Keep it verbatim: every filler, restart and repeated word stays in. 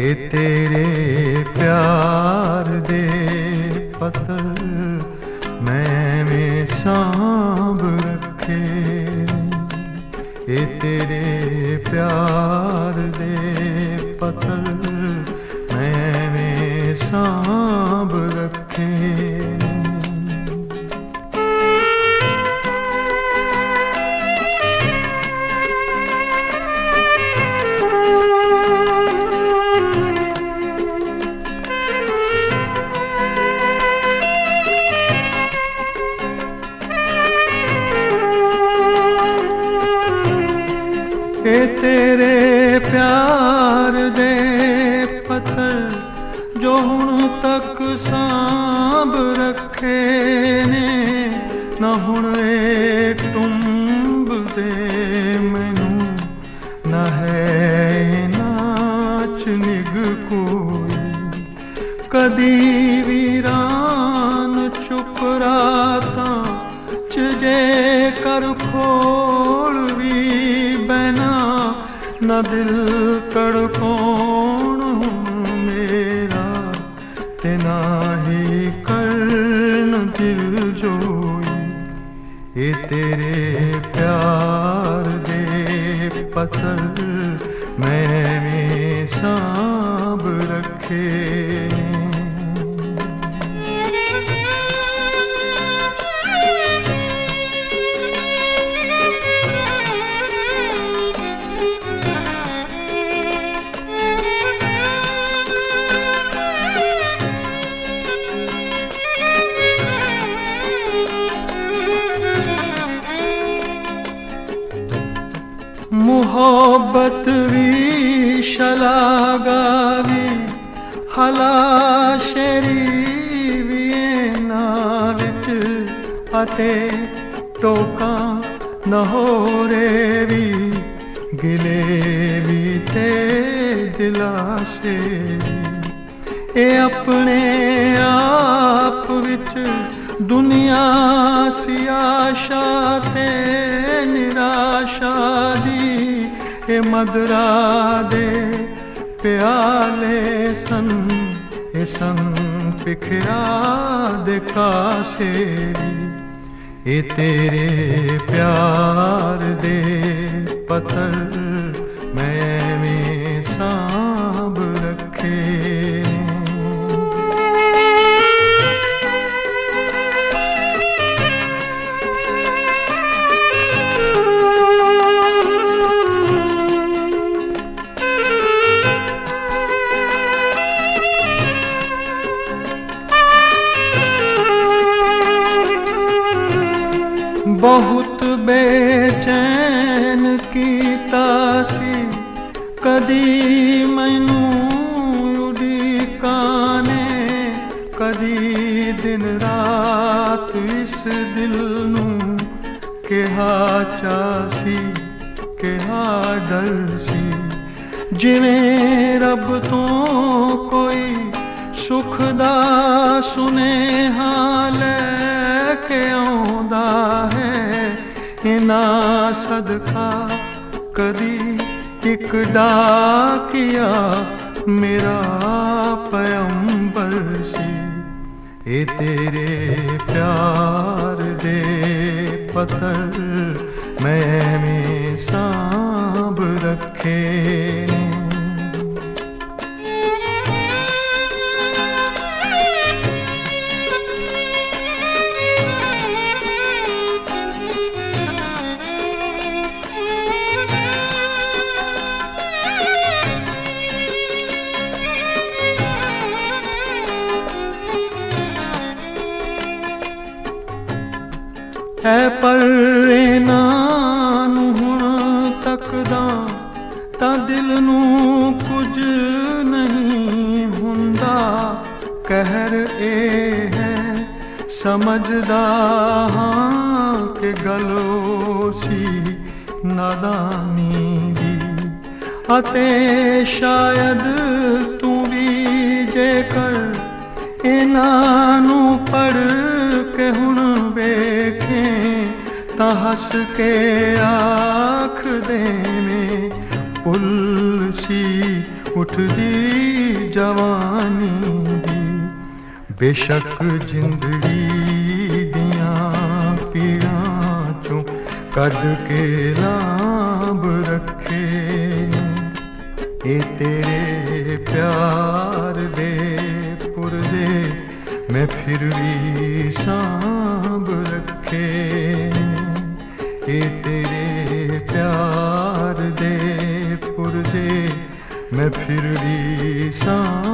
ए तेरे प्यार दे पत्थर मैंने सांभ रखे, ए तेरे प्यार दे पत्थर मैंने सांभ रखे। ए तेरे प्यार दे पत्थर जो हुण तक सांभ रखे ने, ना हुण एक टुंब दे मैनू, ना है नाच निग कोई। कदी वीरान चुप राता च जे कर खोल भी बना, न दिल तड़पाउण मेरा ते ना ही करन दिल जोई। ए तेरे प्यार दे पत्थर मैंने सांभ रखे। मोहब्बत भी शलागावी हला शेरी भी ना विच अते टोका न हो रे भी गिले भी ते दिला से। ए अपने आप विच दुनिया सी आशा ते निराशा दी, ए मदरा दे प्याले सन ए संग पिखरा दे कासे। ए तेरे प्यार दे पत्थर मैंने सांभ रखे। बहुत बेचैन कीता सी कदी मैनू उड़ीकाने, कदी दिन रात इस दिल नू केहा चासी केहा डर सी। जिवें रब तो कोई सुख दा सुनेहा लैके आउंदा है, इना सदका कदी इक डाकिया मेरा पैगंबर सी। ए तेरे प्यार दे पत्थर मैंने सांभ रखे। है पर इन्हां नूं हुण तकदा तां दिल नूं कुछ नहीं हुंदा। कहर ए है समझदा हां कि गलोसी नादानी दी, अते शायद तू भी जेकर इन्हां नूं पढ़ के हुण वेखें तां हस के आख देने पुल सी उठदी जवानी दी बेशक जिंदड़ी दियां पीड़ां चों कद के लाभ रखे ए तेरे प्यार दे पुरजे मैं फिर भी सांभ रखे ए तेरे प्यार दे पुरजे मैं फिर भी सांभ